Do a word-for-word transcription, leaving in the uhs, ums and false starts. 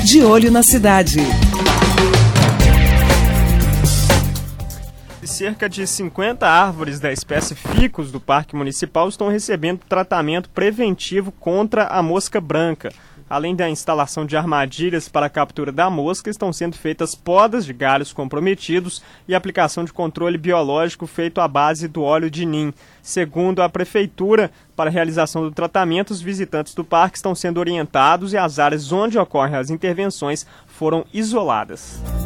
De Olho na Cidade. Cerca de cinquenta árvores da espécie ficus do Parque Municipal estão recebendo tratamento preventivo contra a mosca branca. Além da instalação de armadilhas para a captura da mosca, estão sendo feitas podas de galhos comprometidos e aplicação de controle biológico feito à base do óleo de nim. Segundo a Prefeitura, para a realização do tratamento, os visitantes do parque estão sendo orientados e as áreas onde ocorrem as intervenções foram isoladas.